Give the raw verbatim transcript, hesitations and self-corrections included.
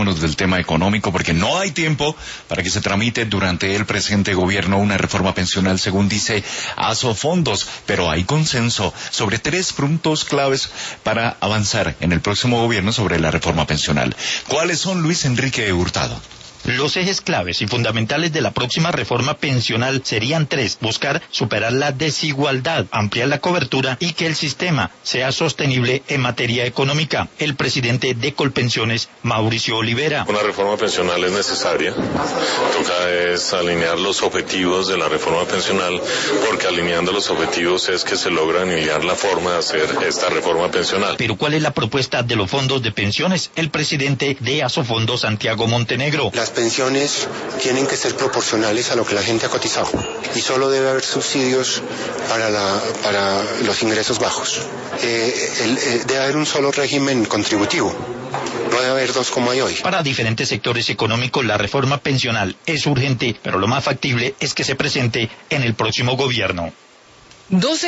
olvidémonos del tema económico porque no hay tiempo para que se tramite durante el presente gobierno una reforma pensional, según dice Asofondos, pero hay consenso sobre tres puntos claves para avanzar en el próximo gobierno sobre la reforma pensional. ¿Cuáles son, Luis Enrique Hurtado? Los ejes claves y fundamentales de la próxima reforma pensional serían tres: buscar superar la desigualdad, ampliar la cobertura y que el sistema sea sostenible en materia económica. El presidente de Colpensiones, Mauricio Olivera. Una reforma pensional es necesaria. Toca es alinear los objetivos de la reforma pensional, porque alineando los objetivos es que se logra alinear la forma de hacer esta reforma pensional. Pero ¿cuál es la propuesta de los fondos de pensiones? El presidente de Asofondos, Santiago Montenegro. Las pensiones tienen que ser proporcionales a lo que la gente ha cotizado y solo debe haber subsidios para, la, para los ingresos bajos. Eh, el, eh, debe haber un solo régimen contributivo, no debe haber dos como hay hoy. Para diferentes sectores económicos la reforma pensional es urgente, pero lo más factible es que se presente en el próximo gobierno. doce